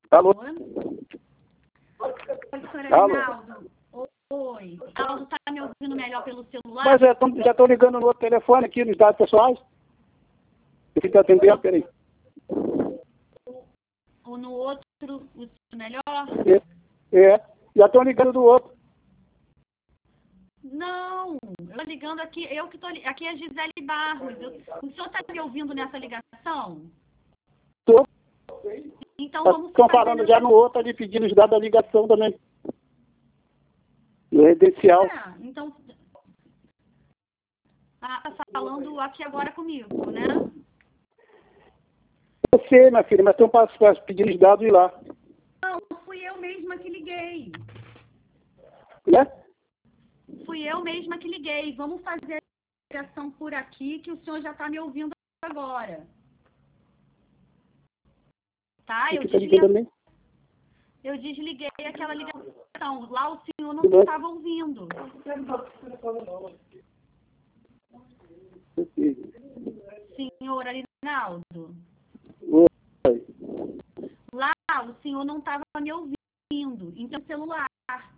Alô? Oi, senhor Alô? Arinaldo. Oi. Arinaldo, está me ouvindo melhor pelo celular? Mas já estou ligando no outro telefone aqui, nos dados pessoais. Eu fico atendendo, peraí. Ou no outro, o melhor? Já estou ligando do outro. Não, eu estou ligando aqui, aqui é a Gisele Barros. O senhor está me ouvindo nessa ligação? Estou. Então vamos Estão fazer falando já no outro ali, pedindo os dados da ligação também. No residencial. Então, está falando aqui agora comigo, né? Eu sei, minha filha, mas estão pedindo os dados e lá. Não, fui eu mesma que liguei. Né? Fui eu mesma que liguei. Vamos fazer a ligação por aqui, que o senhor já está me ouvindo agora. Tá? Eu desliguei aquela ligação. Lá o senhor não estava ouvindo. Senhor Arinaldo. Oi. Lá o senhor não estava me ouvindo. Então, celular.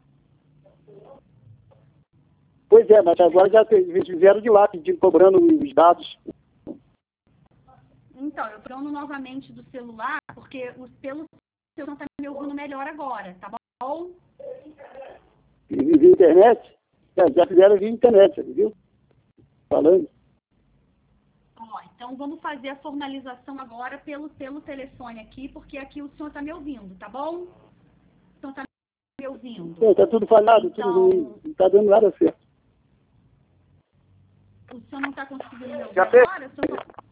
Pois é, mas agora já fizeram de lá, pedindo, cobrando os dados. Então, eu estou falando novamente do celular, porque pelo senhor não está me ouvindo melhor agora, tá bom? E via internet? Já fizeram via internet, viu? Falando. Ó, então vamos fazer a formalização agora pelo telefone aqui, porque aqui o senhor está me ouvindo, tá bom? O senhor está me ouvindo. Está tudo falhado, Então, tudo ruim. Não está dando nada certo. O senhor não está conseguindo me ouvir Já fez? agora? O senhor